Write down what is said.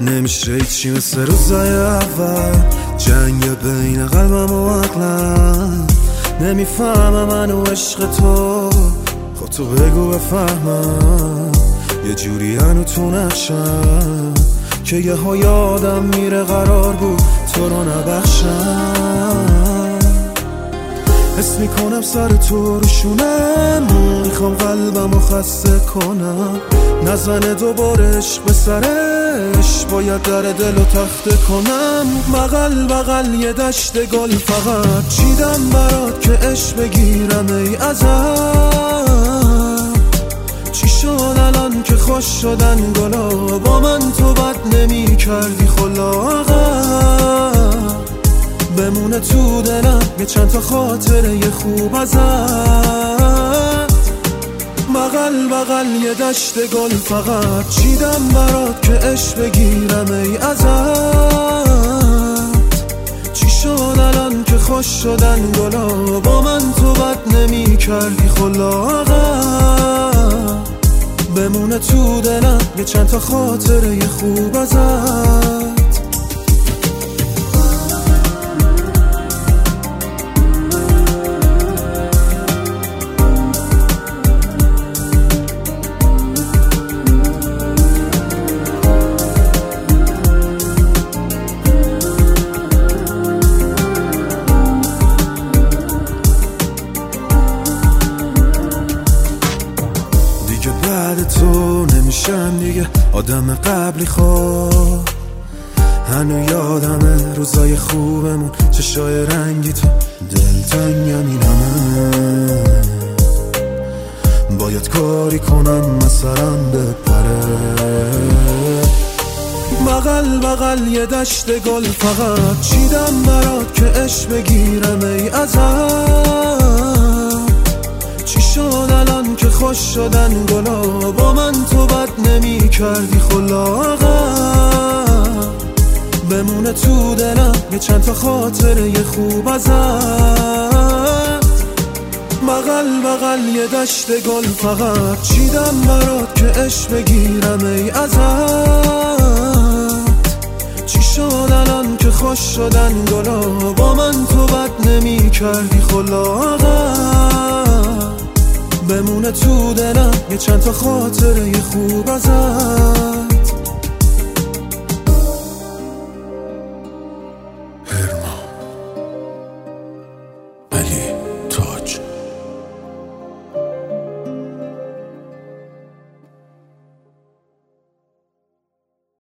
نمیشه هیچی مثل روزای اول، جنگ بین قلبم و عقلم. نمیفهمم منو عشق تو، خود تو بگو بفهمم. یه جوری هنو تو نقشم که یه ها یادم میره قرار بود تو رو نبخشم. حس میکنم سر تو روشونم، میخوام قلبمو خسته کنم. نزنه دوباره عشق به سرش، باید در دلو تخته کنم. بغل بغل یه دشت گل فقط چیدم برات که عشق بگیرم ای ازم. چی شد الان که خوش شدن گلا، با من تو بد نمی کردی خلاقم. بمونه تو دلم یه چند تا خاطره یه خوب ازت. بغل بغل یه دشت گل فقط چیدم برات که عشق بگیرم ای ازت. چی شد الان که خوش شدن گلا، با من تو بد نمی کردی خلاقم. بمونه تو دلم یه چند تا خاطره یه خوب ازت. بعد تو نمیشم دیگه آدم قبلی، خواه هنو یادمه روزای خوبمون، چشای رنگی تو دلتنگم اینمه. باید کاری کنم مثلا بپره. بغل بغل یه دشت گل فقط چیدم برات که عشق بگیرم ای ازم. چی شد الان که خوش شدن گلا، با من تو بد نمی کردی خلاقم. بمونه تو دلم یه چند تا خاطره یه خوب ازت. بغل بغل یه دشت گل فقط چیدم برات که عشق بگیرم ای ازت. چی شد الان که خوش شدن گلا، با من تو بد نمی کردی خلاقم. بمونه تو دلم یه چند تا خاطره یه خوب ازت.